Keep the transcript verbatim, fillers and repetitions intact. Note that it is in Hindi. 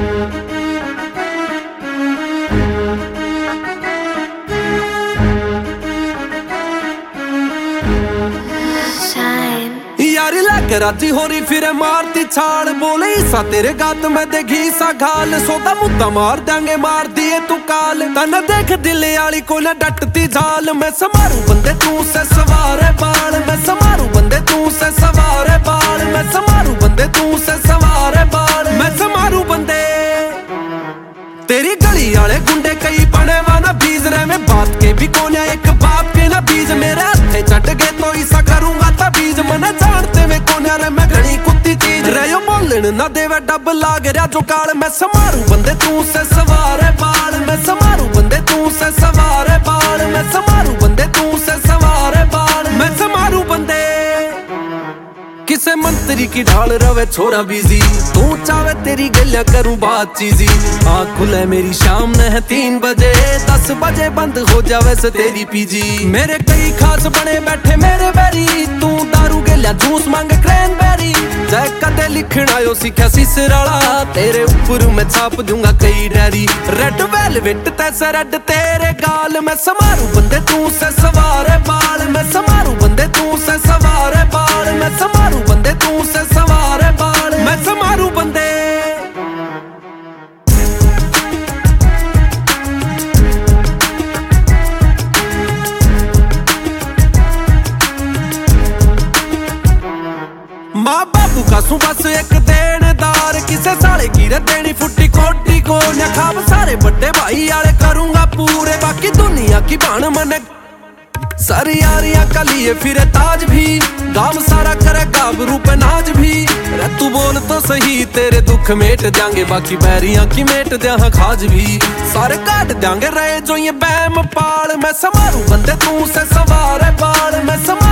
यारी लेके राजी हो रही फिर मारती छाड़, बोले ईसा तेरे गात में देगी सा घाल, सोदा मुद्दा मार देंगे मार दिए तू काल, तना देख दिल आली को न डटती झाल, मैं समारू बंदे तू से सवारे बाल, मैं समारू बंदे तू से सवारे बाल, मैं समारू बंदे तू से सवारे बाल, मैं समारू बंदे तेरी गली आले गुंडे कई बने वाना बीज रहे, मैं बात के भी कोन्या एक बाप के ना बीज, मेरे हाथे चट गए तो ईसा करूंगा ता बीज, मना जानते में कोन्या रे मैं घड़ी कुत्ती चीज रहो बोलन ना देवे डब लाग रहा जो काल, मैं समारू बंदे तू से सवारे बाल, मैं समारू बंदे तू से सवारे बाल, मैं समारू बंदे तू से सवारे बाल, मैं समारू बंदे किसे मंत्री की ढाल रवे छोरा बिजी, तू चावे तेरी गलियां करूं बात चीजी, आँख खुले मेरी शाम न है तीन बजे, दस बजे बंद हो जावे से तेरी पीजी, मेरे कई खास बने बैठे मेरे बैरी, तू दारू गलियां जूस मांगे क्रैनबेरी, जय कदे लिखना यो सीखा सिसराला, तेरे ऊपर मैं छाप दूंगा कई डायरी, रेड वेलवेट तैसे रेड तेरे गाल, मैं समारू बंदे तू से सवारे बाल, मैं समारू बंदे तू से सवारे बाल, मैं समारू बंदे तू से सवारे बाल, मैं समारू बंदे माँ बापू का सू बस एक देनदार, किसे साले की रे देनी फुट्टी कोटी को न खाब, सारे बड़े भाई आले करूंगा पूरे, बाकी दुनिया की बाण मने सारी यारियां का लिए फिर ताज भी, गांव सारा करे गाबरू पे नाज भी, रे तू बोल तो सही तेरे दुख मेट देंगे, बाकी बैरियां की मेट दे खाज भी, सारे काट देंगे रहे जो ये बैम पाल, मैं समारू बंदे तू से सवारे बाल, मैं